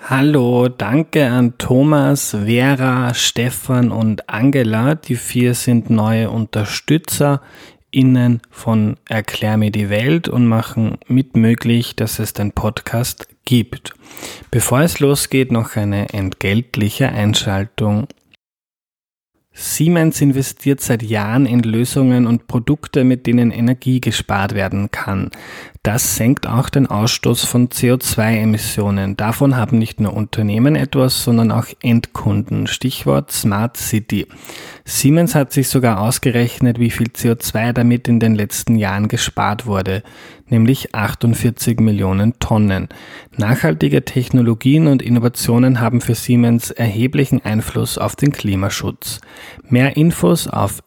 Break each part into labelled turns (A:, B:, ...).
A: Hallo, danke an Thomas, Vera, Stefan und Angela. Die 4 sind neue UnterstützerInnen von Erklär mir die Welt und machen mit möglich, dass es den Podcast gibt. Bevor es losgeht, noch eine entgeltliche Einschaltung. Siemens investiert seit Jahren in Lösungen und Produkte, mit denen Energie gespart werden kann. Das senkt auch den Ausstoß von CO2-Emissionen. Davon haben nicht nur Unternehmen etwas, sondern auch Endkunden. Stichwort Smart City. Siemens hat sich sogar ausgerechnet, wie viel CO2 damit in den letzten Jahren gespart wurde, nämlich 48 Millionen Tonnen. Nachhaltige Technologien und Innovationen haben für Siemens erheblichen Einfluss auf den Klimaschutz. Mehr Infos auf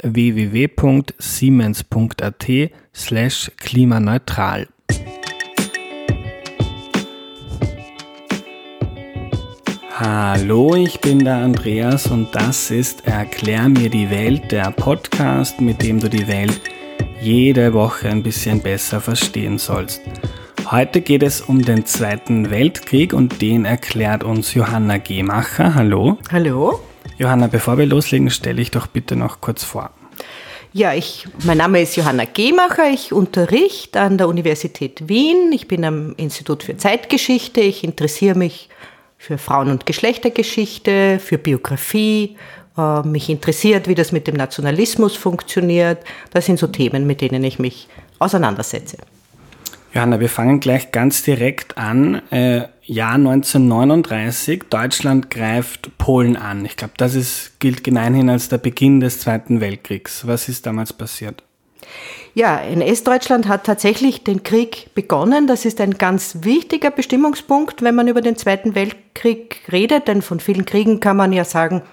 A: www.siemens.at/klimaneutral. Hallo, ich bin der Andreas und das ist Erklär mir die Welt, der Podcast, mit dem du die Welt jede Woche ein bisschen besser verstehen sollst. Heute geht es um den Zweiten Weltkrieg und den erklärt uns Johanna Gemacher. Hallo.
B: Hallo.
A: Johanna, bevor wir loslegen, stelle ich doch bitte noch kurz vor.
B: Ja, mein Name ist Johanna Gemacher, ich unterrichte an der Universität Wien. Ich bin am Institut für Zeitgeschichte, ich interessiere mich für Frauen- und Geschlechtergeschichte, für Biografie. Mich interessiert, wie das mit dem Nationalismus funktioniert. Das sind so Themen, mit denen ich mich auseinandersetze.
A: Johanna, wir fangen gleich ganz direkt an. Jahr 1939, Deutschland greift Polen an. Ich glaube, gilt gemeinhin als der Beginn des Zweiten Weltkriegs. Was ist damals passiert?
B: Ja, NS-Deutschland hat tatsächlich den Krieg begonnen. Das ist ein ganz wichtiger Bestimmungspunkt, wenn man über den Zweiten Weltkrieg redet. Denn von vielen Kriegen kann man ja sagen,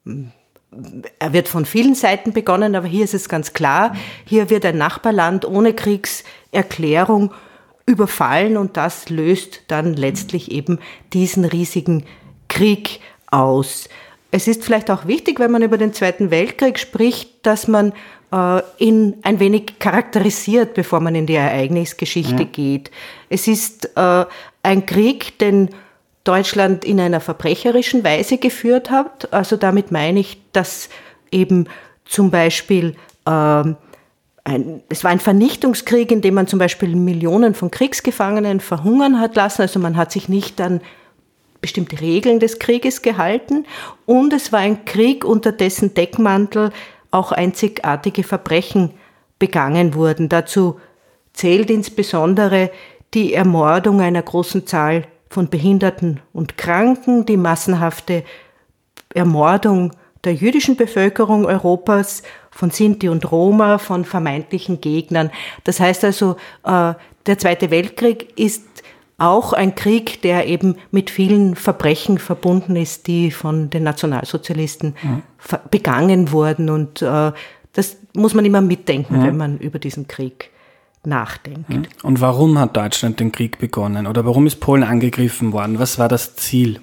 B: er wird von vielen Seiten begonnen, aber hier ist es ganz klar, hier wird ein Nachbarland ohne Kriegserklärung überfallen und das löst dann letztlich eben diesen riesigen Krieg aus. Es ist vielleicht auch wichtig, wenn man über den Zweiten Weltkrieg spricht, dass man ihn ein wenig charakterisiert, bevor man in die Ereignisgeschichte geht. Es ist ein Krieg, den Deutschland in einer verbrecherischen Weise geführt hat. Also damit meine ich, dass eben zum Beispiel es war ein Vernichtungskrieg, in dem man zum Beispiel Millionen von Kriegsgefangenen verhungern hat lassen. Also man hat sich nicht an bestimmte Regeln des Krieges gehalten. Und es war ein Krieg, unter dessen Deckmantel auch einzigartige Verbrechen begangen wurden. Dazu zählt insbesondere die Ermordung einer großen Zahl von Behinderten und Kranken, die massenhafte Ermordung der jüdischen Bevölkerung Europas, von Sinti und Roma, von vermeintlichen Gegnern. Das heißt also, der Zweite Weltkrieg ist auch ein Krieg, der eben mit vielen Verbrechen verbunden ist, die von den Nationalsozialisten begangen wurden. Und das muss man immer mitdenken, wenn man über diesen Krieg nachdenkt.
A: Und warum hat Deutschland den Krieg begonnen? Oder warum ist Polen angegriffen worden? Was war das Ziel?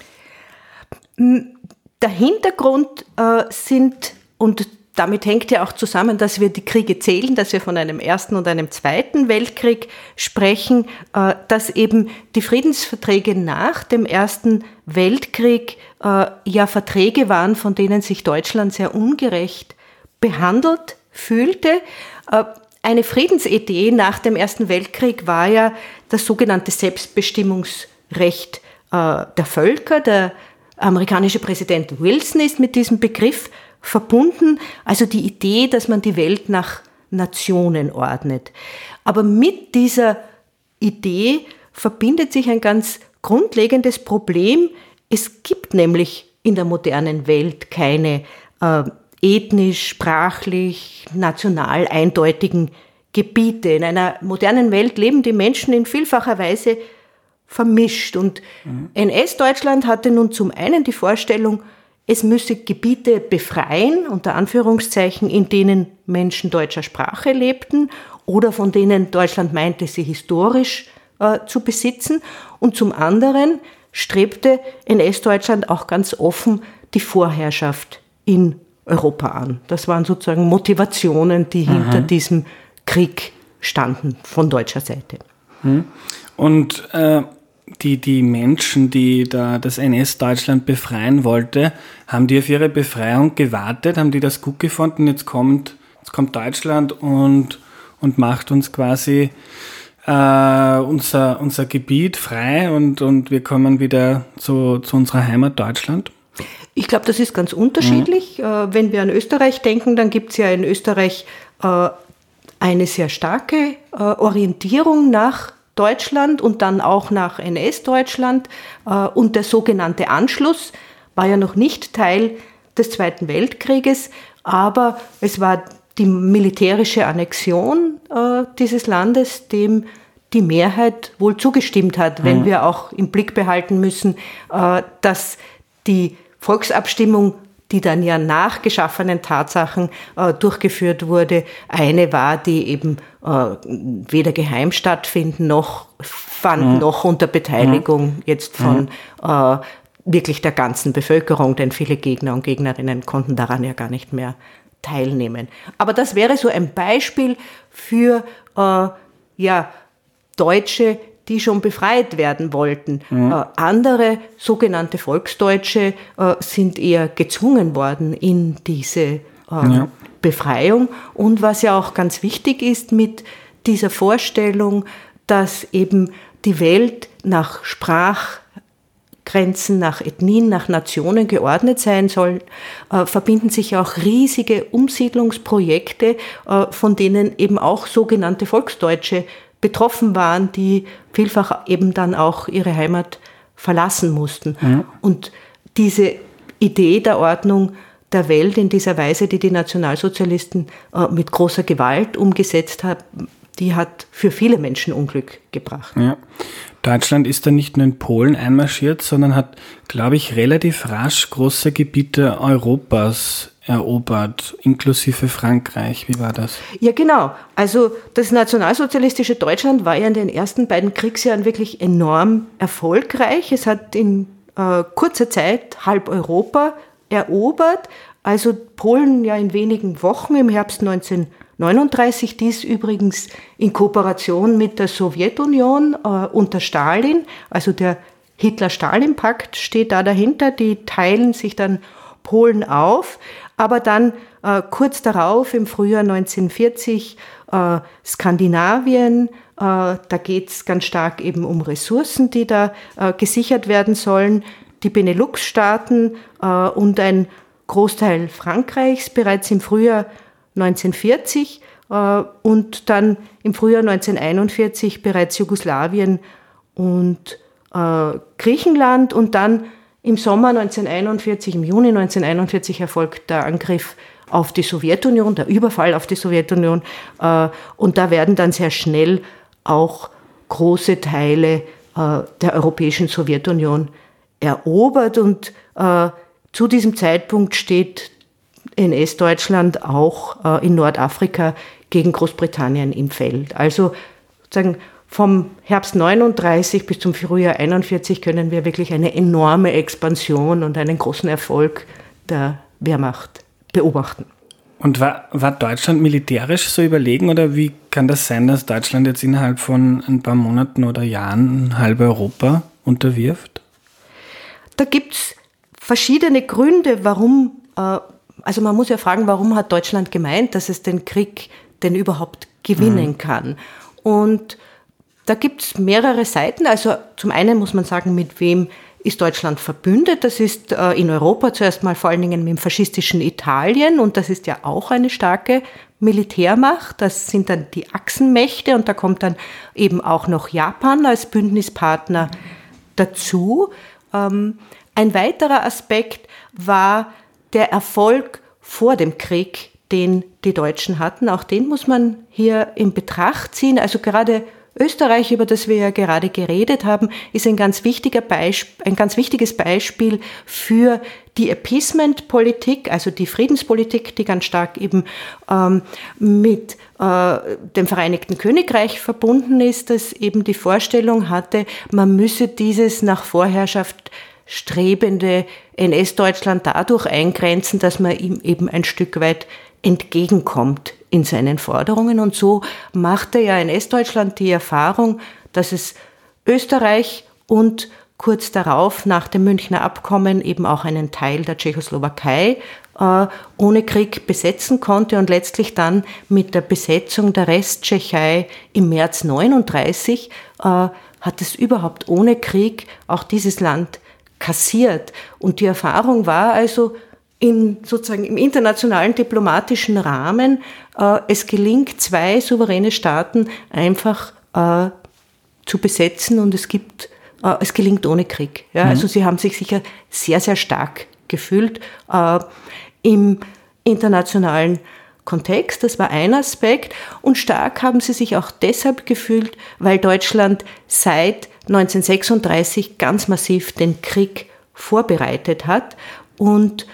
B: Der Hintergrund und damit hängt ja auch zusammen, dass wir die Kriege zählen, dass wir von einem Ersten und einem Zweiten Weltkrieg sprechen, dass eben die Friedensverträge nach dem Ersten Weltkrieg ja Verträge waren, von denen sich Deutschland sehr ungerecht behandelt fühlte. Eine Friedensidee nach dem Ersten Weltkrieg war ja das sogenannte Selbstbestimmungsrecht der Völker. Der amerikanische Präsident Wilson ist mit diesem Begriff verbunden, also die Idee, dass man die Welt nach Nationen ordnet. Aber mit dieser Idee verbindet sich ein ganz grundlegendes Problem. Es gibt nämlich in der modernen Welt keine ethnisch, sprachlich, national eindeutigen Gebiete. In einer modernen Welt leben die Menschen in vielfacher Weise vermischt. Und NS-Deutschland hatte nun zum einen die Vorstellung, es müsse Gebiete befreien, unter Anführungszeichen, in denen Menschen deutscher Sprache lebten oder von denen Deutschland meinte, sie historisch zu besitzen. Und zum anderen strebte NS-Deutschland auch ganz offen die Vorherrschaft in Europa an. Das waren sozusagen Motivationen, die hinter diesem Krieg standen von deutscher Seite.
A: Und die Menschen, die da das NS-Deutschland befreien wollte, haben die auf ihre Befreiung gewartet? Haben die das gut gefunden? Jetzt kommt Deutschland und macht uns quasi unser Gebiet frei und wir kommen wieder zu unserer Heimat Deutschland?
B: Ich glaube, das ist ganz unterschiedlich. Wenn wir an Österreich denken, dann gibt es ja in Österreich eine sehr starke Orientierung nach Deutschland und dann auch nach NS-Deutschland. Und der sogenannte Anschluss war ja noch nicht Teil des Zweiten Weltkrieges, aber es war die militärische Annexion dieses Landes, dem die Mehrheit wohl zugestimmt hat, wenn wir auch im Blick behalten müssen, dass die Volksabstimmung, die dann ja nach geschaffenen Tatsachen durchgeführt wurde, eine war, die eben weder geheim stattfinden noch unter Beteiligung jetzt von wirklich der ganzen Bevölkerung, denn viele Gegner und Gegnerinnen konnten daran ja gar nicht mehr teilnehmen. Aber das wäre so ein Beispiel für Deutsche, die schon befreit werden wollten. Andere sogenannte Volksdeutsche sind eher gezwungen worden in diese Befreiung. Und was ja auch ganz wichtig ist mit dieser Vorstellung, dass eben die Welt nach Sprachgrenzen, nach Ethnien, nach Nationen geordnet sein soll, verbinden sich auch riesige Umsiedlungsprojekte, von denen eben auch sogenannte Volksdeutsche betroffen waren, die vielfach eben dann auch ihre Heimat verlassen mussten. Und diese Idee der Ordnung der Welt in dieser Weise, die die Nationalsozialisten mit großer Gewalt umgesetzt haben, die hat für viele Menschen Unglück gebracht.
A: Ja. Deutschland ist dann nicht nur in Polen einmarschiert, sondern hat, glaube ich, relativ rasch große Gebiete Europas erobert, inklusive Frankreich. Wie war das?
B: Ja, genau. Also das nationalsozialistische Deutschland war ja in den ersten beiden Kriegsjahren wirklich enorm erfolgreich. Es hat in kurzer Zeit halb Europa erobert. Also Polen ja in wenigen Wochen im Herbst 1939, dies übrigens in Kooperation mit der Sowjetunion unter Stalin, also der Hitler-Stalin-Pakt steht da dahinter, die teilen sich dann Polen auf, aber dann kurz darauf im Frühjahr 1940 Skandinavien, da geht es ganz stark eben um Ressourcen, die da gesichert werden sollen, die Benelux-Staaten und ein Großteil Frankreichs bereits im Frühjahr 1940 und dann im Frühjahr 1941 bereits Jugoslawien und Griechenland und dann im Sommer 1941, im Juni 1941 erfolgt der Angriff auf die Sowjetunion, der Überfall auf die Sowjetunion und da werden dann sehr schnell auch große Teile der europäischen Sowjetunion erobert und zu diesem Zeitpunkt steht NS-Deutschland auch in Nordafrika gegen Großbritannien im Feld. Also sozusagen vom Herbst 39 bis zum Frühjahr 41 können wir wirklich eine enorme Expansion und einen großen Erfolg der Wehrmacht beobachten.
A: Und war Deutschland militärisch so überlegen oder wie kann das sein, dass Deutschland jetzt innerhalb von ein paar Monaten oder Jahren halb Europa unterwirft?
B: Da gibt es verschiedene Gründe, warum, also man muss ja fragen, warum hat Deutschland gemeint, dass es den Krieg denn überhaupt gewinnen kann? Und da gibt es mehrere Seiten. Also zum einen muss man sagen, mit wem ist Deutschland verbündet? Das ist in Europa zuerst mal vor allen Dingen mit dem faschistischen Italien und das ist ja auch eine starke Militärmacht. Das sind dann die Achsenmächte und da kommt dann eben auch noch Japan als Bündnispartner dazu. Ein weiterer Aspekt war der Erfolg vor dem Krieg, den die Deutschen hatten. Auch den muss man hier in Betracht ziehen. Also gerade Österreich, über das wir ja gerade geredet haben, ist ein ganz wichtiges Beispiel für die Appeasement-Politik, also die Friedenspolitik, die ganz stark eben mit dem Vereinigten Königreich verbunden ist, das eben die Vorstellung hatte, man müsse dieses nach Vorherrschaft strebende NS-Deutschland dadurch eingrenzen, dass man ihm eben ein Stück weit entgegenkommt in seinen Forderungen. Und so machte ja NS-Deutschland die Erfahrung, dass es Österreich und kurz darauf, nach dem Münchner Abkommen, eben auch einen Teil der Tschechoslowakei ohne Krieg besetzen konnte und letztlich dann mit der Besetzung der Resttschechei im März 1939 hat es überhaupt ohne Krieg auch dieses Land kassiert. Und die Erfahrung war also sozusagen im internationalen diplomatischen Rahmen, es gelingt 2 souveräne Staaten einfach zu besetzen und es gelingt ohne Krieg. Ja, also sie haben sich sicher sehr, sehr stark gefühlt im internationalen Kontext. Das war ein Aspekt. Und stark haben sie sich auch deshalb gefühlt, weil Deutschland seit 1936 ganz massiv den Krieg vorbereitet hat und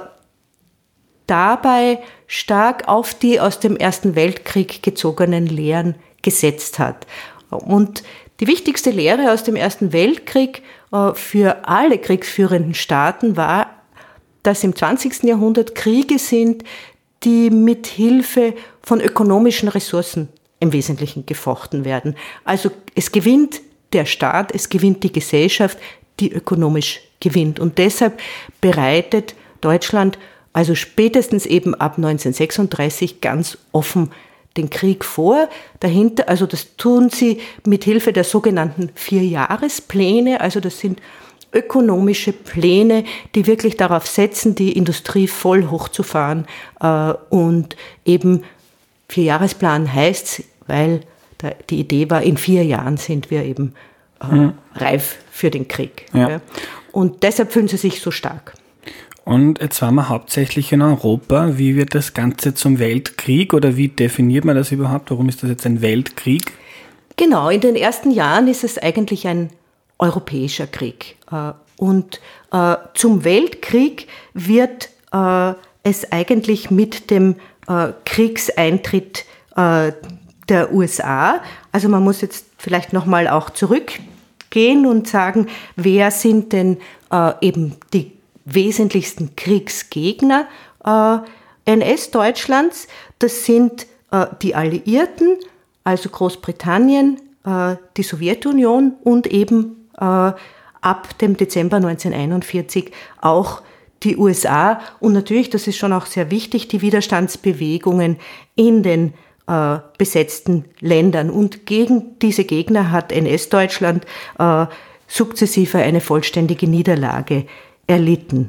B: dabei stark auf die aus dem Ersten Weltkrieg gezogenen Lehren gesetzt hat. Und die wichtigste Lehre aus dem Ersten Weltkrieg für alle kriegsführenden Staaten war, dass im 20. Jahrhundert Kriege sind, die mit Hilfe von ökonomischen Ressourcen im Wesentlichen gefochten werden. Also es gewinnt der Staat, es gewinnt die Gesellschaft, die ökonomisch gewinnt. Und deshalb bereitet Deutschland also spätestens eben ab 1936 ganz offen den Krieg vor. Dahinter, also das tun sie mit Hilfe der sogenannten 4-Jahrespläne, also das sind ökonomische Pläne, die wirklich darauf setzen, die Industrie voll hochzufahren. Und eben 4-Jahresplan heißt, weil die Idee war, in 4 Jahren sind wir eben reif für den Krieg. Ja. Und deshalb fühlen sie sich so stark.
A: Und jetzt waren wir hauptsächlich in Europa. Wie wird das Ganze zum Weltkrieg oder wie definiert man das überhaupt? Warum ist das jetzt ein Weltkrieg?
B: Genau, in den ersten Jahren ist es eigentlich ein europäischer Krieg. Und zum Weltkrieg wird es eigentlich mit dem Kriegseintritt der USA, also man muss jetzt vielleicht nochmal auch zurückgehen und sagen, wer sind denn eben die wesentlichsten Kriegsgegner NS-Deutschlands? Das sind die Alliierten, also Großbritannien, die Sowjetunion und eben ab dem Dezember 1941 auch die USA und natürlich, das ist schon auch sehr wichtig, die Widerstandsbewegungen in den besetzten Ländern. Und gegen diese Gegner hat NS-Deutschland sukzessive eine vollständige Niederlage erlitten.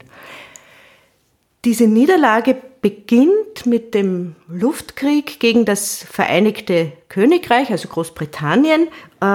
B: Diese Niederlage beginnt mit dem Luftkrieg gegen das Vereinigte Königreich, also Großbritannien,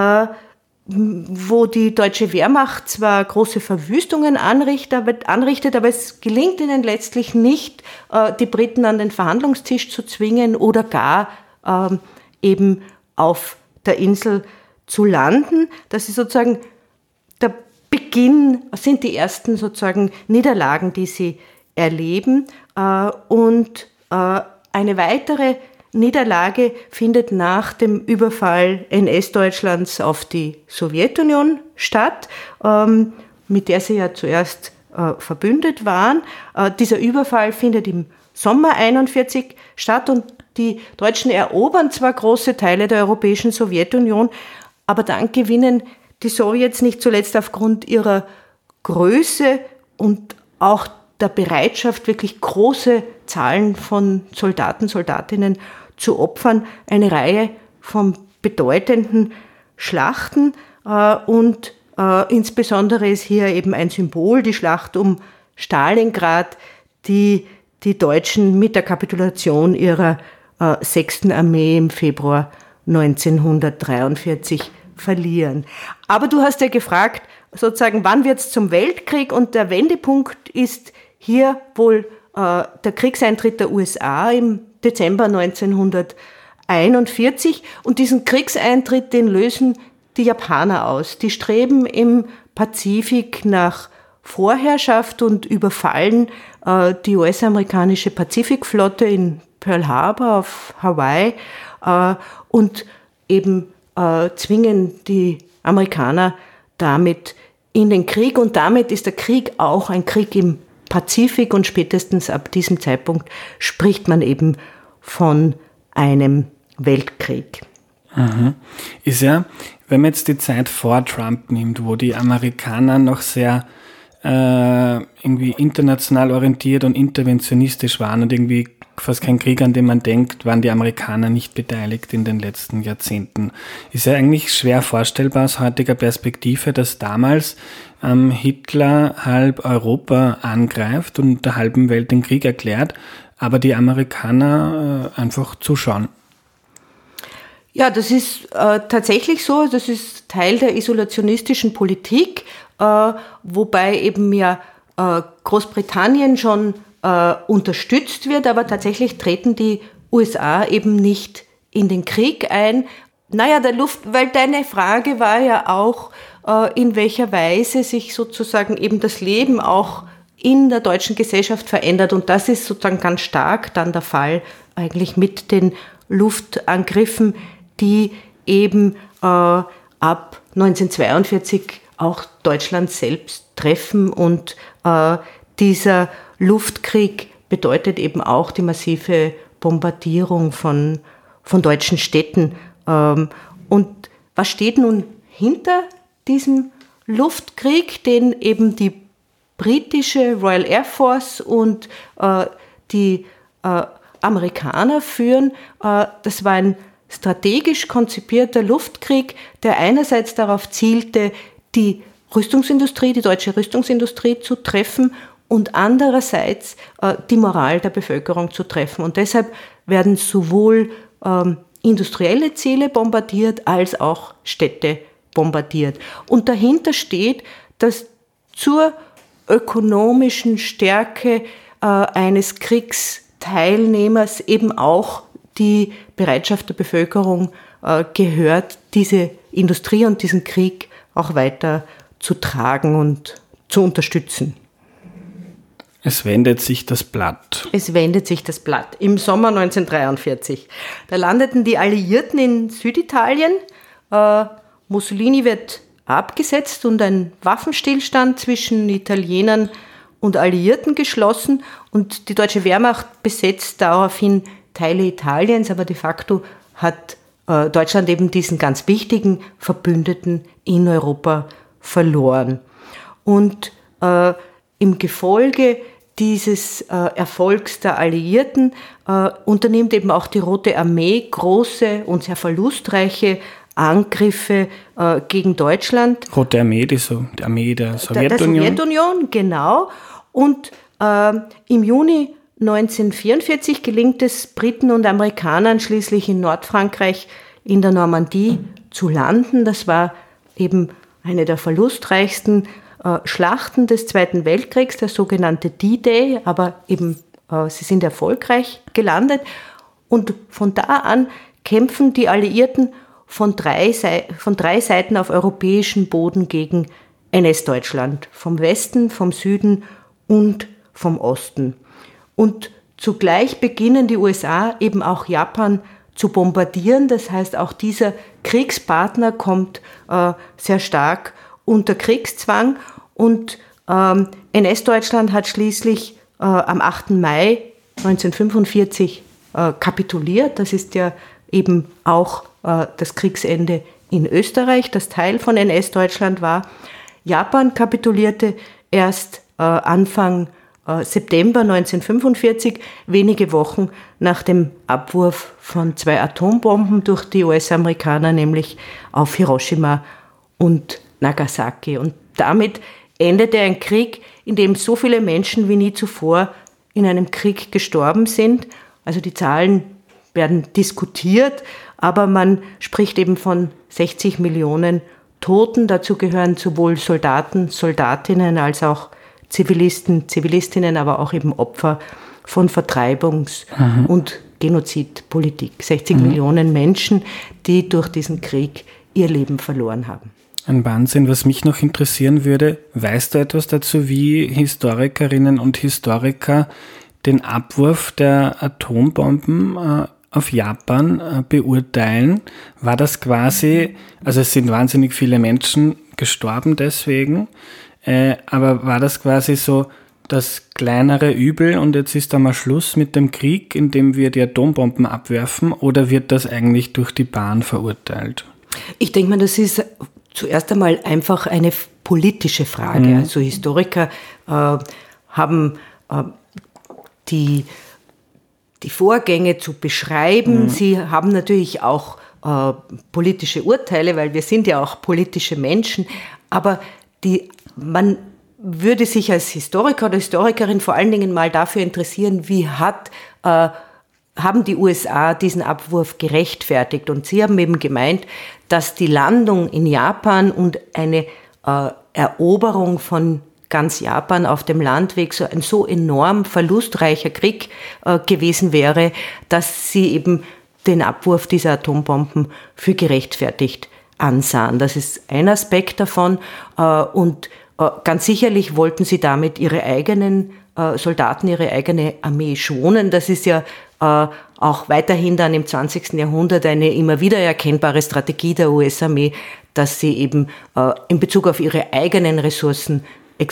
B: wo die deutsche Wehrmacht zwar große Verwüstungen anrichtet, aber es gelingt ihnen letztlich nicht, die Briten an den Verhandlungstisch zu zwingen oder gar eben auf der Insel zu landen. Das ist sozusagen der Beginn, sind die ersten sozusagen Niederlagen, die sie erleben. Und eine weitere Niederlage findet nach dem Überfall NS-Deutschlands auf die Sowjetunion statt, mit der sie ja zuerst verbündet waren. Dieser Überfall findet im Sommer 1941 statt und die Deutschen erobern zwar große Teile der europäischen Sowjetunion, aber dann gewinnen die Sowjets nicht zuletzt aufgrund ihrer Größe und auch der Bereitschaft, wirklich große Zahlen von Soldaten, Soldatinnen zu opfern, eine Reihe von bedeutenden Schlachten und insbesondere ist hier eben ein Symbol, die Schlacht um Stalingrad, die die Deutschen mit der Kapitulation ihrer 6. Armee im Februar 1943 verlieren. Aber du hast ja gefragt, sozusagen, wann wird es zum Weltkrieg? Und der Wendepunkt ist hier wohl der Kriegseintritt der USA im Dezember 1941. Und diesen Kriegseintritt, den lösen die Japaner aus. Die streben im Pazifik nach Vorherrschaft und überfallen die US-amerikanische Pazifikflotte in Pearl Harbor auf Hawaii und eben zwingen die Amerikaner damit in den Krieg. Und damit ist der Krieg auch ein Krieg im Pazifik und spätestens ab diesem Zeitpunkt spricht man eben von einem Weltkrieg.
A: Ist ja, Wenn man jetzt die Zeit vor Trump nimmt, wo die Amerikaner noch sehr irgendwie international orientiert und interventionistisch waren und irgendwie fast kein Krieg, an den man denkt, waren die Amerikaner nicht beteiligt in den letzten Jahrzehnten. Ist ja eigentlich schwer vorstellbar aus heutiger Perspektive, dass damals Hitler halb Europa angreift und der halben Welt den Krieg erklärt, aber die Amerikaner einfach zuschauen.
B: Ja, das ist tatsächlich so. Das ist Teil der isolationistischen Politik, wobei eben ja Großbritannien schon unterstützt wird, aber tatsächlich treten die USA eben nicht in den Krieg ein. Naja, weil deine Frage war ja auch, in welcher Weise sich sozusagen eben das Leben auch in der deutschen Gesellschaft verändert. Und das ist sozusagen ganz stark dann der Fall eigentlich mit den Luftangriffen, die eben ab 1942 auch Deutschland selbst treffen. Und dieser Luftkrieg bedeutet eben auch die massive Bombardierung von deutschen Städten. Und was steht nun hinter diesem Luftkrieg, den eben die britische Royal Air Force und die Amerikaner führen? Das war ein strategisch konzipierter Luftkrieg, der einerseits darauf zielte, die Rüstungsindustrie, die deutsche Rüstungsindustrie zu treffen und andererseits die Moral der Bevölkerung zu treffen. Und deshalb werden sowohl industrielle Ziele bombardiert als auch Städte bombardiert. Und dahinter steht, dass zur ökonomischen Stärke eines Kriegsteilnehmers eben auch die Bereitschaft der Bevölkerung gehört, diese Industrie und diesen Krieg auch weiter zu tragen und zu unterstützen.
A: Es wendet sich das Blatt.
B: Es wendet sich das Blatt. Im Sommer 1943. Da landeten die Alliierten in Süditalien. Mussolini wird abgesetzt und ein Waffenstillstand zwischen Italienern und Alliierten geschlossen. Und die deutsche Wehrmacht besetzt daraufhin Teile Italiens, aber de facto hat Deutschland eben diesen ganz wichtigen Verbündeten in Europa verloren. Und im Gefolge dieses Erfolgs der Alliierten unternimmt eben auch die Rote Armee große und sehr verlustreiche Angriffe gegen Deutschland.
A: Rote Armee, die Armee der Sowjetunion.
B: Der Sowjetunion, genau. Und im Juni 1944 gelingt es Briten und Amerikanern schließlich in Nordfrankreich in der Normandie zu landen. Das war eben eine der verlustreichsten Schlachten des Zweiten Weltkriegs, der sogenannte D-Day, aber eben sie sind erfolgreich gelandet. Und von da an kämpfen die Alliierten von drei Seiten auf europäischem Boden gegen NS-Deutschland. Vom Westen, vom Süden und vom Osten. Und zugleich beginnen die USA eben auch Japan zu bombardieren. Das heißt, auch dieser Kriegspartner kommt sehr stark unter Kriegszwang. Und NS-Deutschland hat schließlich am 8. Mai 1945 kapituliert. Das ist ja eben auch das Kriegsende in Österreich, das Teil von NS-Deutschland war. Japan kapitulierte erst Anfang September 1945, wenige Wochen nach dem Abwurf von 2 Atombomben durch die US-Amerikaner, nämlich auf Hiroshima und Nagasaki. Und damit endete ein Krieg, in dem so viele Menschen wie nie zuvor in einem Krieg gestorben sind. Also die Zahlen werden diskutiert, aber man spricht eben von 60 Millionen Toten. Dazu gehören sowohl Soldaten, Soldatinnen als auch Zivilisten, Zivilistinnen, aber auch eben Opfer von Vertreibungs- und Genozidpolitik. 60 Millionen Menschen, die durch diesen Krieg ihr Leben verloren haben.
A: Ein Wahnsinn. Was mich noch interessieren würde, weißt du etwas dazu, wie Historikerinnen und Historiker den Abwurf der Atombomben auf Japan beurteilen? War das quasi, also es sind wahnsinnig viele Menschen gestorben deswegen, aber war das quasi so das kleinere Übel und jetzt ist einmal Schluss mit dem Krieg, indem wir die Atombomben abwerfen, oder wird das eigentlich durch die Bahn verurteilt?
B: Ich denke mal, das ist zuerst einmal einfach eine politische Frage. Also Historiker haben die Vorgänge zu beschreiben. Sie haben natürlich auch politische Urteile, weil wir sind ja auch politische Menschen. Aber man würde sich als Historiker oder Historikerin vor allen Dingen mal dafür interessieren, wie haben die USA diesen Abwurf gerechtfertigt. Und sie haben eben gemeint, dass die Landung in Japan und eine Eroberung von ganz Japan auf dem Landweg ein so enorm verlustreicher Krieg gewesen wäre, dass sie eben den Abwurf dieser Atombomben für gerechtfertigt ansahen. Das ist ein Aspekt davon. Und ganz sicherlich wollten sie damit ihre eigenen Soldaten, ihre eigene Armee schonen. Das ist ja auch weiterhin dann im 20. Jahrhundert eine immer wieder erkennbare Strategie der US-Armee, dass sie eben in Bezug auf ihre eigenen Ressourcen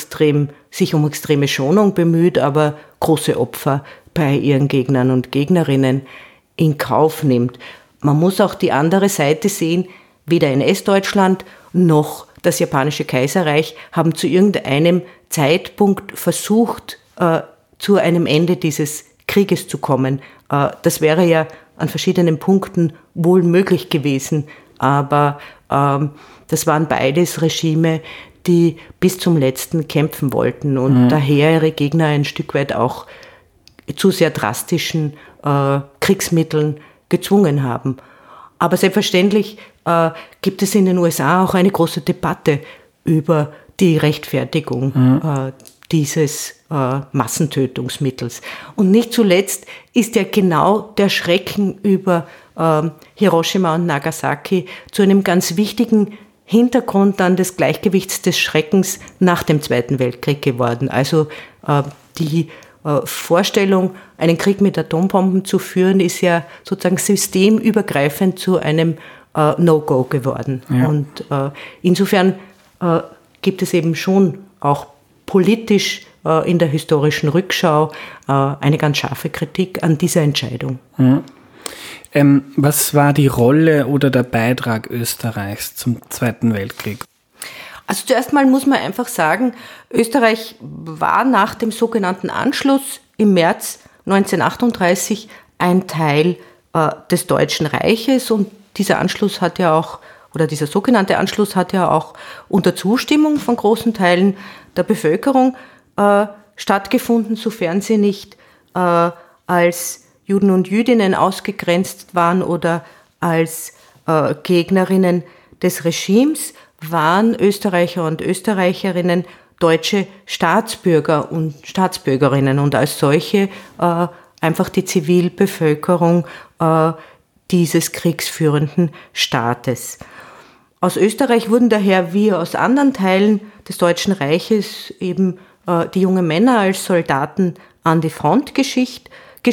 B: sich um extreme Schonung bemüht, aber große Opfer bei ihren Gegnern und Gegnerinnen in Kauf nimmt. Man muss auch die andere Seite sehen, weder NS-Deutschland noch das japanische Kaiserreich haben zu irgendeinem Zeitpunkt versucht, zu einem Ende dieses Krieges zu kommen. Das wäre ja an verschiedenen Punkten wohl möglich gewesen, aber das waren beides Regime, die bis zum Letzten kämpfen wollten und daher ihre Gegner ein Stück weit auch zu sehr drastischen Kriegsmitteln gezwungen haben. Aber selbstverständlich gibt es in den USA auch eine große Debatte über die Rechtfertigung dieses Massentötungsmittels. Und nicht zuletzt ist ja genau der Schrecken über Hiroshima und Nagasaki zu einem ganz wichtigen Hintergrund dann des Gleichgewichts des Schreckens nach dem Zweiten Weltkrieg geworden. Also die Vorstellung, einen Krieg mit Atombomben zu führen, ist ja sozusagen systemübergreifend zu einem No-Go geworden. Ja. Und insofern gibt es eben schon auch politisch in der historischen Rückschau eine ganz scharfe Kritik an dieser Entscheidung.
A: Ja. Was war die Rolle oder der Beitrag Österreichs zum Zweiten Weltkrieg?
B: Also zuerst mal muss man einfach sagen, Österreich war nach dem sogenannten Anschluss im März 1938 ein Teil des Deutschen Reiches und dieser Anschluss hat ja auch, oder dieser sogenannte Anschluss hat ja auch unter Zustimmung von großen Teilen der Bevölkerung stattgefunden, sofern sie nicht als Juden und Jüdinnen ausgegrenzt waren oder als Gegnerinnen des Regimes, waren Österreicher und Österreicherinnen deutsche Staatsbürger und Staatsbürgerinnen und als solche einfach die Zivilbevölkerung dieses kriegsführenden Staates. Aus Österreich wurden daher wie aus anderen Teilen des Deutschen Reiches eben die jungen Männer als Soldaten an die Front geschickt,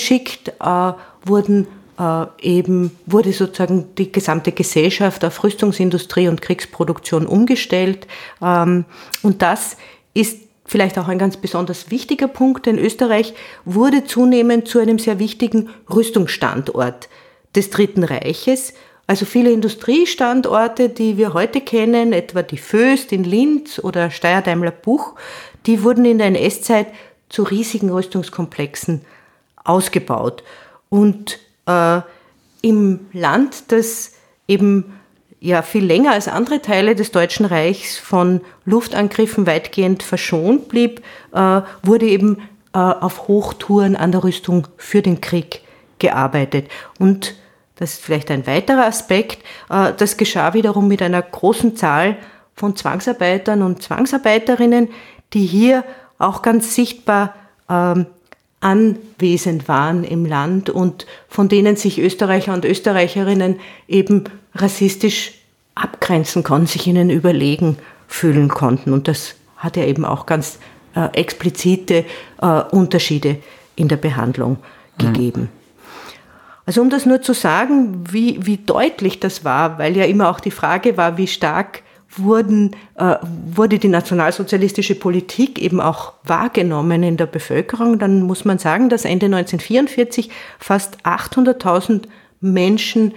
B: wurde sozusagen die gesamte Gesellschaft auf Rüstungsindustrie und Kriegsproduktion umgestellt. Und das ist vielleicht auch ein ganz besonders wichtiger Punkt, denn Österreich wurde zunehmend zu einem sehr wichtigen Rüstungsstandort des Dritten Reiches. Also viele Industriestandorte, die wir heute kennen, etwa die Voest in Linz oder Steyr-Daimler-Puch, die wurden in der NS-Zeit zu riesigen Rüstungskomplexen ausgebaut. Und im Land, das eben ja viel länger als andere Teile des Deutschen Reichs von Luftangriffen weitgehend verschont blieb, wurde eben auf Hochtouren an der Rüstung für den Krieg gearbeitet. Und das ist vielleicht ein weiterer Aspekt, das geschah wiederum mit einer großen Zahl von Zwangsarbeitern und Zwangsarbeiterinnen, die hier auch ganz sichtbar anwesend waren im Land und von denen sich Österreicher und Österreicherinnen eben rassistisch abgrenzen konnten, sich ihnen überlegen fühlen konnten. Und das hat ja eben auch ganz explizite Unterschiede in der Behandlung gegeben. Also um das nur zu sagen, wie deutlich das war, weil ja immer auch die Frage war, wie stark wurde die nationalsozialistische Politik eben auch wahrgenommen in der Bevölkerung, dann muss man sagen, dass Ende 1944 fast 800.000 Menschen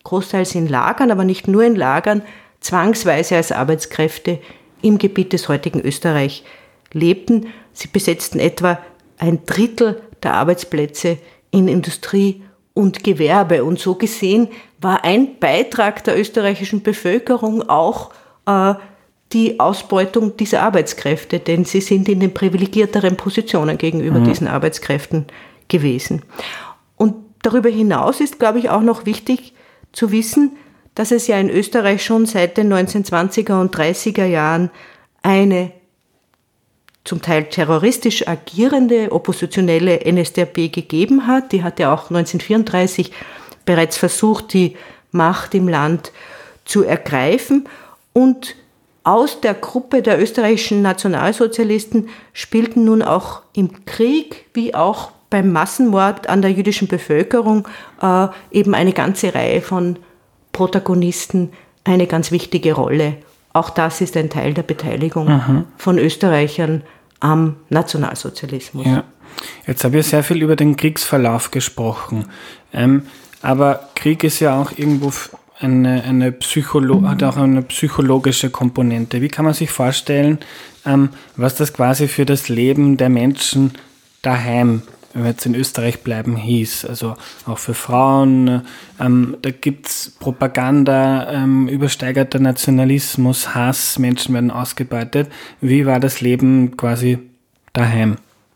B: großteils in Lagern, aber nicht nur in Lagern, zwangsweise als Arbeitskräfte im Gebiet des heutigen Österreich lebten. Sie besetzten etwa 1/3 der Arbeitsplätze in Industrie und Gewerbe. Und so gesehen war ein Beitrag der österreichischen Bevölkerung auch die Ausbeutung dieser Arbeitskräfte, denn sie sind in den privilegierteren Positionen gegenüber diesen Arbeitskräften gewesen. Und darüber hinaus ist, glaube ich, auch noch wichtig zu wissen, dass es ja in Österreich schon seit den 1920er und 30er Jahren eine zum Teil terroristisch agierende oppositionelle NSDAP gegeben hat. Die hat ja auch 1934 bereits versucht, die Macht im Land zu ergreifen. Und aus der Gruppe der österreichischen Nationalsozialisten spielten nun auch im Krieg wie auch beim Massenmord an der jüdischen Bevölkerung eben eine ganze Reihe von Protagonisten eine ganz wichtige Rolle. Auch das ist ein Teil der Beteiligung von Österreichern am Nationalsozialismus.
A: Ja. Jetzt habe ich sehr viel über den Kriegsverlauf gesprochen. Aber Krieg ist ja auch irgendwo hat auch eine psychologische Komponente. Wie kann man sich vorstellen, was das quasi für das Leben der Menschen daheim, wenn wir jetzt in Österreich bleiben, hieß? Also auch für Frauen, da gibt es Propaganda, übersteigerter Nationalismus, Hass, Menschen werden ausgebeutet. Wie war das Leben quasi daheim?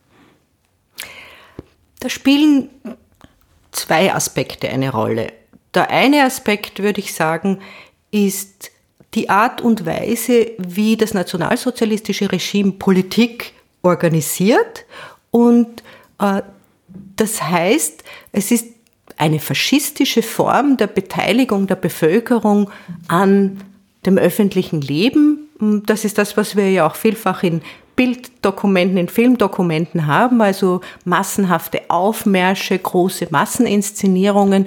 B: Da spielen zwei Aspekte eine Rolle. Der eine Aspekt, würde ich sagen, ist die Art und Weise, wie das nationalsozialistische Regime Politik organisiert. Und das heißt, es ist eine faschistische Form der Beteiligung der Bevölkerung an dem öffentlichen Leben. Das ist das, was wir ja auch vielfach in Bilddokumenten, in Filmdokumenten haben, also massenhafte Aufmärsche, große Masseninszenierungen,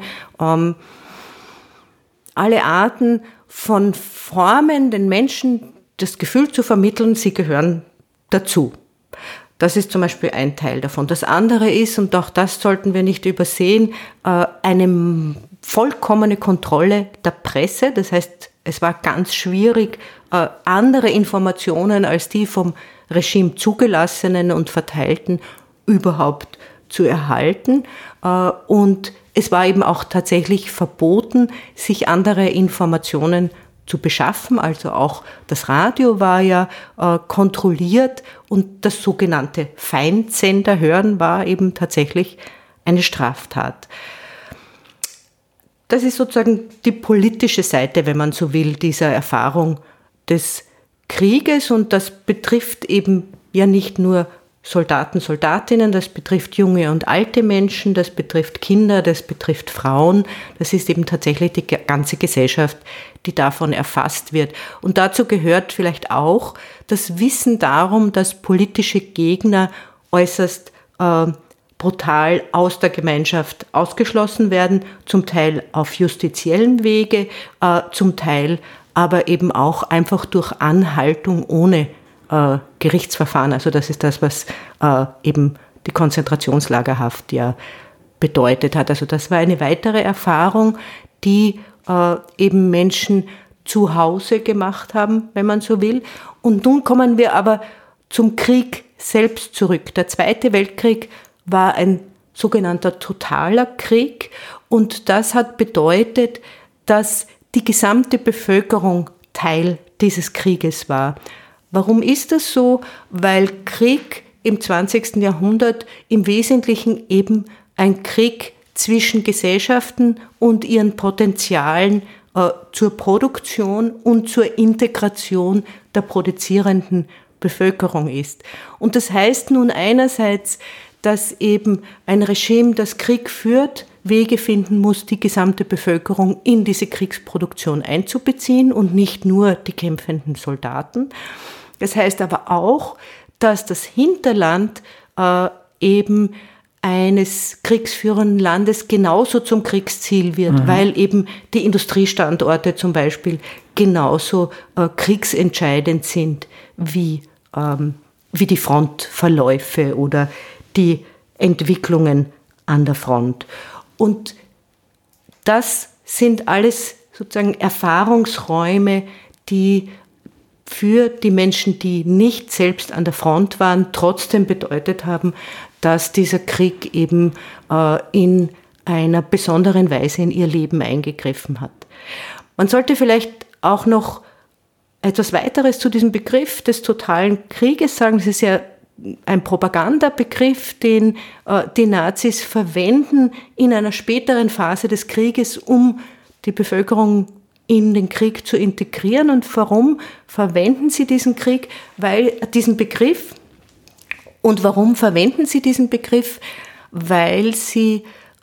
B: alle Arten von Formen, den Menschen das Gefühl zu vermitteln, sie gehören dazu. Das ist zum Beispiel ein Teil davon. Das andere ist, und auch das sollten wir nicht übersehen, eine vollkommene Kontrolle der Presse. Das heißt, es war ganz schwierig, andere Informationen als die vom Regime zugelassenen und verteilten überhaupt zu erhalten. Und es war eben auch tatsächlich verboten, sich andere Informationen zu beschaffen. Also auch das Radio war ja kontrolliert und das sogenannte Feindsender hören war eben tatsächlich eine Straftat. Das ist sozusagen die politische Seite, wenn man so will, dieser Erfahrung des Krieges, und das betrifft eben ja nicht nur Soldaten, Soldatinnen, das betrifft junge und alte Menschen, das betrifft Kinder, das betrifft Frauen, das ist eben tatsächlich die ganze Gesellschaft, die davon erfasst wird. Und dazu gehört vielleicht auch das Wissen darum, dass politische Gegner äußerst brutal aus der Gemeinschaft ausgeschlossen werden, zum Teil auf justiziellem Wege, zum Teil aber eben auch einfach durch Anhaltung ohne Gerichtsverfahren. Also das ist das, was eben die Konzentrationslagerhaft ja bedeutet hat. Also das war eine weitere Erfahrung, die eben Menschen zu Hause gemacht haben, wenn man so will. Und nun kommen wir aber zum Krieg selbst zurück. Der Zweite Weltkrieg war ein sogenannter totaler Krieg, und das hat bedeutet, dass die gesamte Bevölkerung Teil dieses Krieges war. Warum ist das so? Weil Krieg im 20. Jahrhundert im Wesentlichen eben ein Krieg zwischen Gesellschaften und ihren Potenzialen zur Produktion und zur Integration der produzierenden Bevölkerung ist. Und das heißt nun einerseits, dass eben ein Regime, das Krieg führt, Wege finden muss, die gesamte Bevölkerung in diese Kriegsproduktion einzubeziehen und nicht nur die kämpfenden Soldaten. Das heißt aber auch, dass das Hinterland eben eines kriegsführenden Landes genauso zum Kriegsziel wird, weil eben die Industriestandorte zum Beispiel genauso kriegsentscheidend sind wie die Frontverläufe oder die Entwicklungen an der Front. Und das sind alles sozusagen Erfahrungsräume, die für die Menschen, die nicht selbst an der Front waren, trotzdem bedeutet haben, dass dieser Krieg eben in einer besonderen Weise in ihr Leben eingegriffen hat. Man sollte vielleicht auch noch etwas weiteres zu diesem Begriff des totalen Krieges sagen. Es ist ja ein Propagandabegriff, den die Nazis verwenden in einer späteren Phase des Krieges, um die Bevölkerung in den Krieg zu integrieren. Und warum verwenden sie diesen Begriff? Und warum verwenden sie diesen Begriff? Weil sie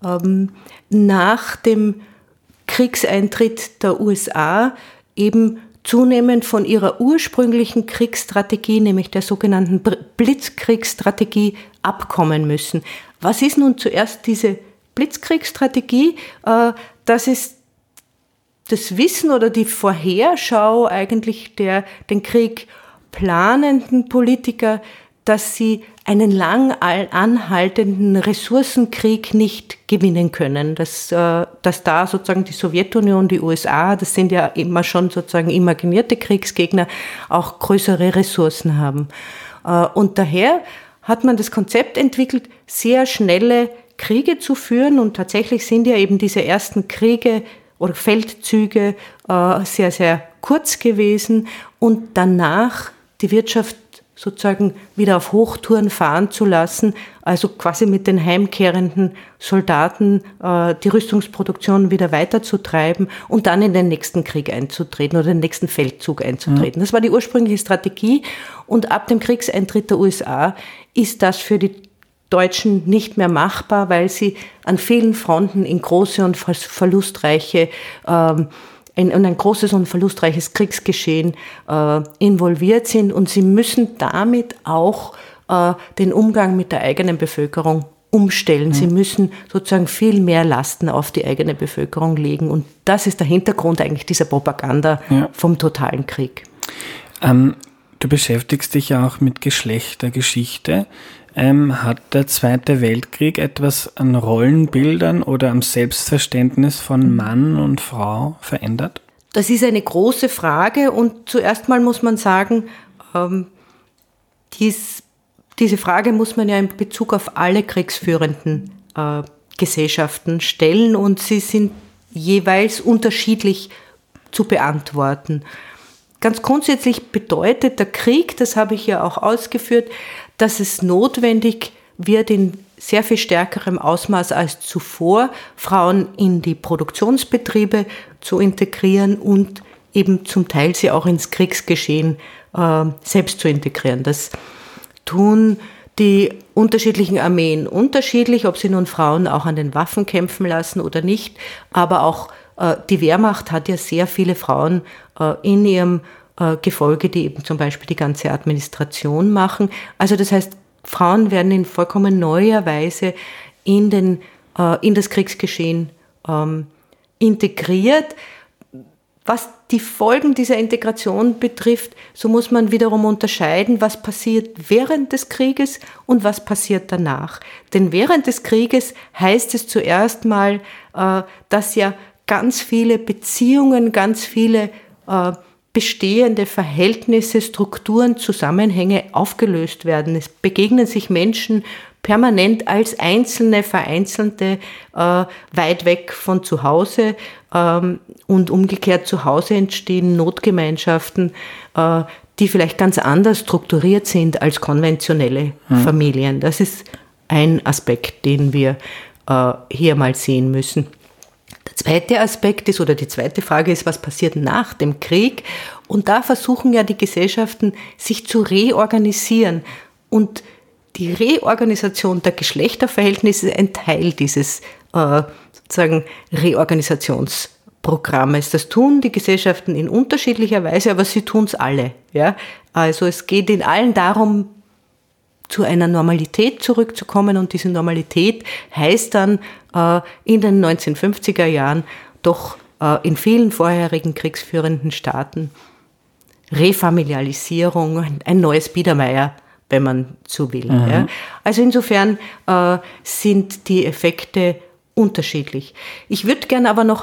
B: nach dem Kriegseintritt der USA eben zunehmend von ihrer ursprünglichen Kriegsstrategie, nämlich der sogenannten Blitzkriegsstrategie, abkommen müssen. Was ist nun zuerst diese Blitzkriegsstrategie? Das ist das Wissen oder die Vorherschau eigentlich der den Krieg planenden Politiker, dass sie einen lang anhaltenden Ressourcenkrieg nicht gewinnen können. Dass da sozusagen die Sowjetunion, die USA, das sind ja immer schon sozusagen imaginierte Kriegsgegner, auch größere Ressourcen haben. Und daher hat man das Konzept entwickelt, sehr schnelle Kriege zu führen. Und tatsächlich sind ja eben diese ersten Kriege oder Feldzüge sehr, sehr kurz gewesen und danach die Wirtschaft sozusagen wieder auf Hochtouren fahren zu lassen, also quasi mit den heimkehrenden Soldaten die Rüstungsproduktion wieder weiterzutreiben und dann in den nächsten Krieg einzutreten oder den nächsten Feldzug einzutreten. Das war die ursprüngliche Strategie und ab dem Kriegseintritt der USA ist das für die Deutschen nicht mehr machbar, weil sie an vielen Fronten in große und verlustreiche in ein großes und verlustreiches Kriegsgeschehen involviert sind und sie müssen damit auch den Umgang mit der eigenen Bevölkerung umstellen. Sie müssen sozusagen viel mehr Lasten auf die eigene Bevölkerung legen und das ist der Hintergrund eigentlich dieser Propaganda vom totalen Krieg.
A: Du beschäftigst dich ja auch mit Geschlechtergeschichte. Hat der Zweite Weltkrieg etwas an Rollenbildern oder am Selbstverständnis von Mann und Frau verändert?
B: Das ist eine große Frage und zuerst mal muss man sagen, diese Frage muss man ja in Bezug auf alle kriegsführenden Gesellschaften stellen und sie sind jeweils unterschiedlich zu beantworten. Ganz grundsätzlich bedeutet der Krieg, das habe ich ja auch ausgeführt, dass es notwendig wird, in sehr viel stärkerem Ausmaß als zuvor Frauen in die Produktionsbetriebe zu integrieren und eben zum Teil sie auch ins Kriegsgeschehen selbst zu integrieren. Das tun die unterschiedlichen Armeen unterschiedlich, ob sie nun Frauen auch an den Waffen kämpfen lassen oder nicht, aber auch die Wehrmacht hat ja sehr viele Frauen in ihrem Gefolge, die eben zum Beispiel die ganze Administration machen. Also das heißt, Frauen werden in vollkommen neuer Weise in das Kriegsgeschehen integriert. Was die Folgen dieser Integration betrifft, so muss man wiederum unterscheiden, was passiert während des Krieges und was passiert danach. Denn während des Krieges heißt es zuerst mal, dass ja ganz viele Beziehungen, ganz viele bestehende Verhältnisse, Strukturen, Zusammenhänge aufgelöst werden. Es begegnen sich Menschen permanent als einzelne, vereinzelte, weit weg von zu Hause und umgekehrt zu Hause entstehen Notgemeinschaften, die vielleicht ganz anders strukturiert sind als konventionelle Familien. Das ist ein Aspekt, den wir hier mal sehen müssen. Der zweite Aspekt ist, oder die zweite Frage ist, was passiert nach dem Krieg? Und da versuchen ja die Gesellschaften, sich zu reorganisieren. Und die Reorganisation der Geschlechterverhältnisse ist ein Teil dieses sozusagen Reorganisationsprogrammes. Das tun die Gesellschaften in unterschiedlicher Weise, aber sie tun es alle. Ja? Also es geht in allen darum, zu einer Normalität zurückzukommen und diese Normalität heißt dann in den 1950er Jahren doch in vielen vorherigen kriegsführenden Staaten Refamilialisierung, ein neues Biedermeier, wenn man so will. Ja. Also insofern sind die Effekte unterschiedlich. Ich würde gerne aber noch auf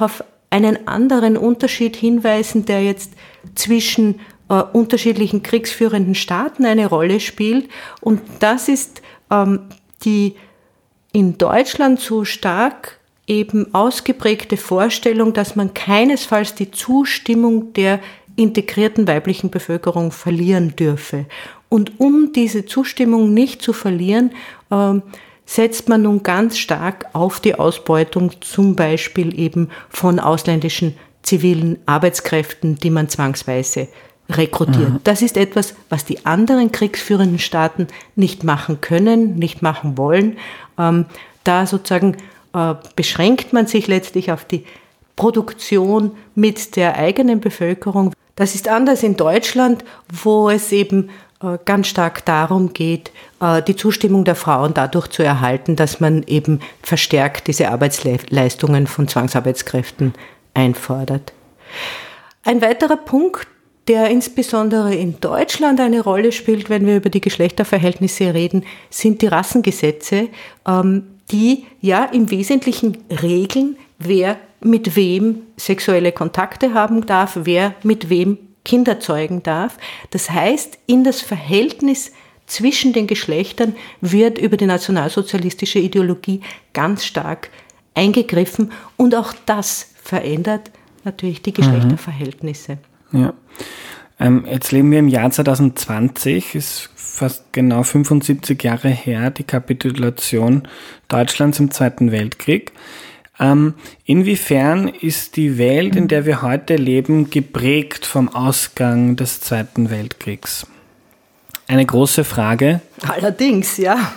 B: einen anderen Unterschied hinweisen, der jetzt zwischen unterschiedlichen kriegsführenden Staaten eine Rolle spielt. Und das ist die in Deutschland so stark eben ausgeprägte Vorstellung, dass man keinesfalls die Zustimmung der integrierten weiblichen Bevölkerung verlieren dürfe. Und um diese Zustimmung nicht zu verlieren, setzt man nun ganz stark auf die Ausbeutung zum Beispiel eben von ausländischen zivilen Arbeitskräften, die man zwangsweise rekrutiert. Das ist etwas, was die anderen kriegsführenden Staaten nicht machen können, nicht machen wollen. Da sozusagen beschränkt man sich letztlich auf die Produktion mit der eigenen Bevölkerung. Das ist anders in Deutschland, wo es eben ganz stark darum geht, die Zustimmung der Frauen dadurch zu erhalten, dass man eben verstärkt diese Arbeitsleistungen von Zwangsarbeitskräften einfordert. Ein weiterer Punkt, der insbesondere in Deutschland eine Rolle spielt, wenn wir über die Geschlechterverhältnisse reden, sind die Rassengesetze, die ja im Wesentlichen regeln, wer mit wem sexuelle Kontakte haben darf, wer mit wem Kinder zeugen darf. Das heißt, in das Verhältnis zwischen den Geschlechtern wird über die nationalsozialistische Ideologie ganz stark eingegriffen und auch das verändert natürlich die Geschlechterverhältnisse.
A: Ja. Jetzt leben wir im Jahr 2020, ist fast genau 75 Jahre her, die Kapitulation Deutschlands im Zweiten Weltkrieg. Inwiefern ist die Welt, in der wir heute leben, geprägt vom Ausgang des Zweiten Weltkriegs? Eine große Frage.
B: Allerdings, ja.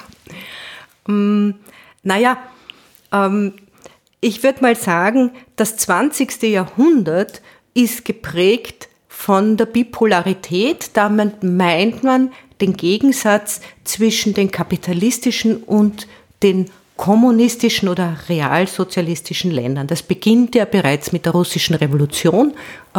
B: Ich würde mal sagen, das 20. Jahrhundert ist geprägt von der Bipolarität. Damit meint man den Gegensatz zwischen den kapitalistischen und den kommunistischen oder realsozialistischen Ländern. Das beginnt ja bereits mit der Russischen Revolution,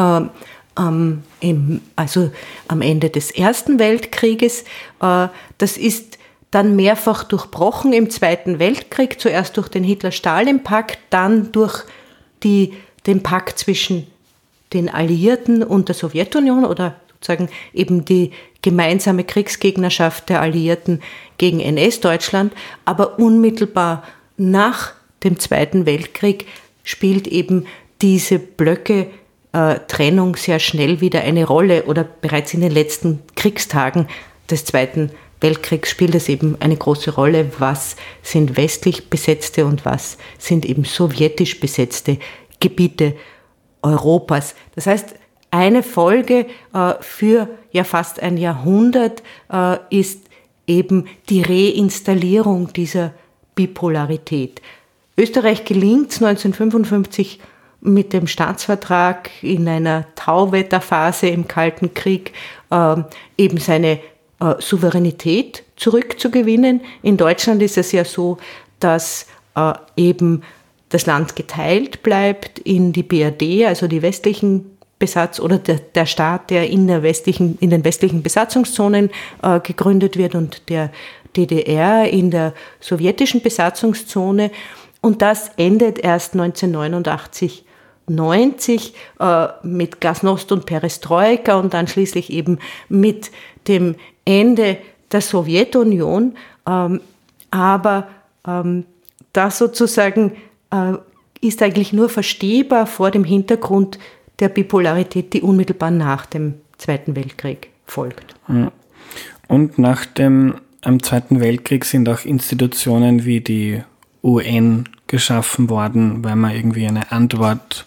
B: also am Ende des Ersten Weltkrieges. Das ist dann mehrfach durchbrochen im Zweiten Weltkrieg, zuerst durch den Hitler-Stalin-Pakt, dann durch den Pakt zwischen den Alliierten und der Sowjetunion oder sozusagen eben die gemeinsame Kriegsgegnerschaft der Alliierten gegen NS-Deutschland. Aber unmittelbar nach dem Zweiten Weltkrieg spielt eben diese Blöcke-Trennung sehr schnell wieder eine Rolle oder bereits in den letzten Kriegstagen des Zweiten Weltkriegs spielt es eben eine große Rolle, was sind westlich besetzte und was sind eben sowjetisch besetzte Gebiete Europas. Das heißt, eine Folge für ja fast ein Jahrhundert ist eben die Reinstallierung dieser Bipolarität. Österreich gelingt es 1955 mit dem Staatsvertrag in einer Tauwetterphase im Kalten Krieg eben seine Souveränität zurückzugewinnen. In Deutschland ist es ja so, dass eben das Land geteilt bleibt in die BRD, also die westlichen oder der Staat, der in den westlichen Besatzungszonen gegründet wird und der DDR in der sowjetischen Besatzungszone. Und das endet erst 1989, 90 mit Glasnost und Perestroika und dann schließlich eben mit dem Ende der Sowjetunion. Aber das sozusagen ist eigentlich nur verstehbar vor dem Hintergrund der Bipolarität, die unmittelbar nach dem Zweiten Weltkrieg folgt.
A: Und nach dem Zweiten Weltkrieg sind auch Institutionen wie die UN geschaffen worden, weil man irgendwie eine Antwort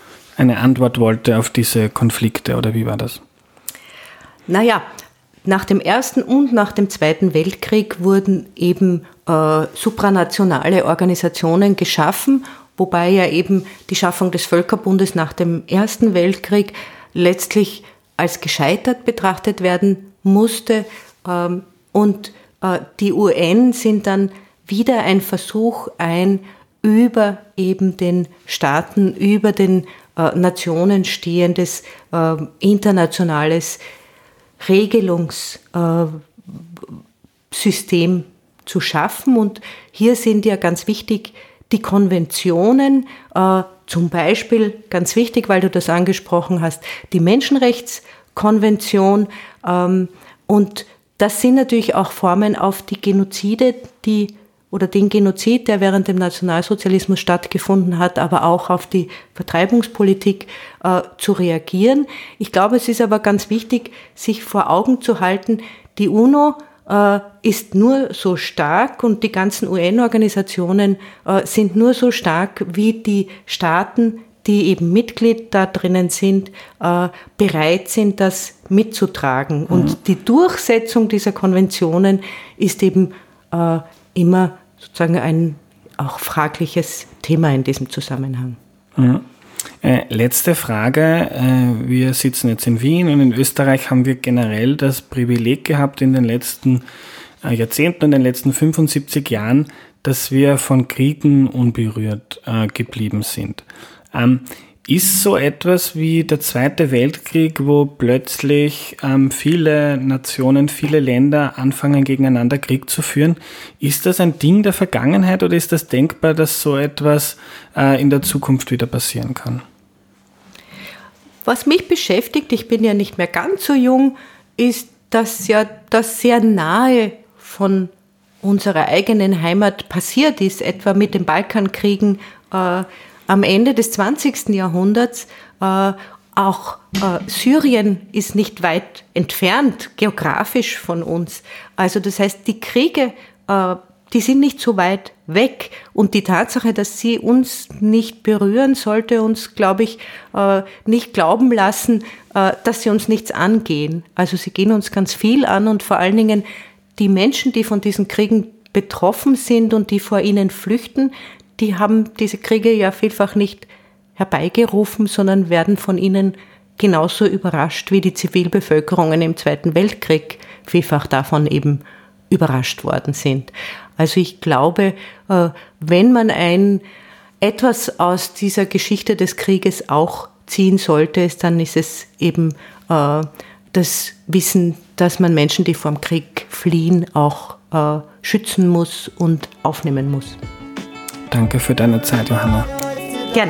A: wollte auf diese Konflikte, oder wie war das?
B: Naja, nach dem Ersten und nach dem Zweiten Weltkrieg wurden eben supranationale Organisationen geschaffen, wobei ja eben die Schaffung des Völkerbundes nach dem Ersten Weltkrieg letztlich als gescheitert betrachtet werden musste. Und die UN sind dann wieder ein Versuch, ein über eben den Staaten, über den Nationen stehendes internationales Regelungssystem zu schaffen. Und hier sind ja ganz wichtig die Konventionen, zum Beispiel, ganz wichtig, weil du das angesprochen hast, die Menschenrechtskonvention, und das sind natürlich auch Formen auf die Genozide, den Genozid, der während dem Nationalsozialismus stattgefunden hat, aber auch auf die Vertreibungspolitik zu reagieren. Ich glaube, es ist aber ganz wichtig, sich vor Augen zu halten, die UNO ist nur so stark und die ganzen UN-Organisationen sind nur so stark, wie die Staaten, die eben Mitglied da drinnen sind, bereit sind, das mitzutragen. Und die Durchsetzung dieser Konventionen ist eben immer sozusagen ein auch fragliches Thema in diesem Zusammenhang.
A: Mhm. Letzte Frage. Wir sitzen jetzt in Wien und in Österreich haben wir generell das Privileg gehabt in den letzten Jahrzehnten und den letzten 75 Jahren, dass wir von Kriegen unberührt geblieben sind. Ist so etwas wie der Zweite Weltkrieg, wo plötzlich viele Nationen, viele Länder anfangen, gegeneinander Krieg zu führen, ist das ein Ding der Vergangenheit oder ist das denkbar, dass so etwas in der Zukunft wieder passieren kann?
B: Was mich beschäftigt, ich bin ja nicht mehr ganz so jung, ist, dass ja das sehr nahe von unserer eigenen Heimat passiert ist, etwa mit den Balkankriegen am Ende des 20. Jahrhunderts. Auch Syrien ist nicht weit entfernt, geografisch von uns. Also das heißt, die Kriege, die sind nicht so weit weg. Und die Tatsache, dass sie uns nicht berühren, sollte uns, glaube ich, nicht glauben lassen, dass sie uns nichts angehen. Also sie gehen uns ganz viel an und vor allen Dingen die Menschen, die von diesen Kriegen betroffen sind und die vor ihnen flüchten, die haben diese Kriege ja vielfach nicht herbeigerufen, sondern werden von ihnen genauso überrascht, wie die Zivilbevölkerungen im Zweiten Weltkrieg vielfach davon eben überrascht worden sind. Also ich glaube, wenn man etwas aus dieser Geschichte des Krieges auch ziehen sollte, dann ist es eben das Wissen, dass man Menschen, die vor dem Krieg fliehen, auch schützen muss und aufnehmen muss.
A: Danke für deine Zeit, Johanna.
B: Gerne.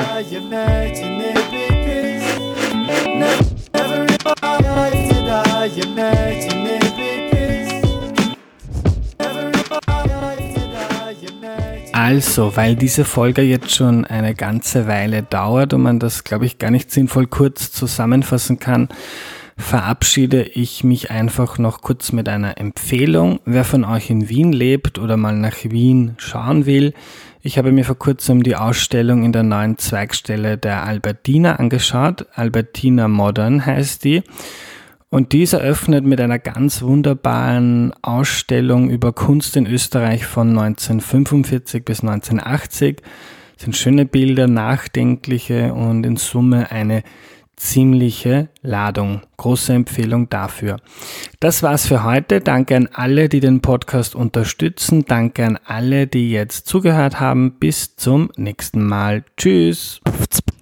A: Also, weil diese Folge jetzt schon eine ganze Weile dauert und man das, glaube ich, gar nicht sinnvoll kurz zusammenfassen kann, verabschiede ich mich einfach noch kurz mit einer Empfehlung. Wer von euch in Wien lebt oder mal nach Wien schauen will, ich habe mir vor kurzem die Ausstellung in der neuen Zweigstelle der Albertina angeschaut. Albertina Modern heißt die. Und die ist eröffnet mit einer ganz wunderbaren Ausstellung über Kunst in Österreich von 1945 bis 1980. Das sind schöne Bilder, nachdenkliche und in Summe eine ziemliche Ladung. Große Empfehlung dafür. Das war's für heute. Danke an alle, die den Podcast unterstützen. Danke an alle, die jetzt zugehört haben. Bis zum nächsten Mal. Tschüss.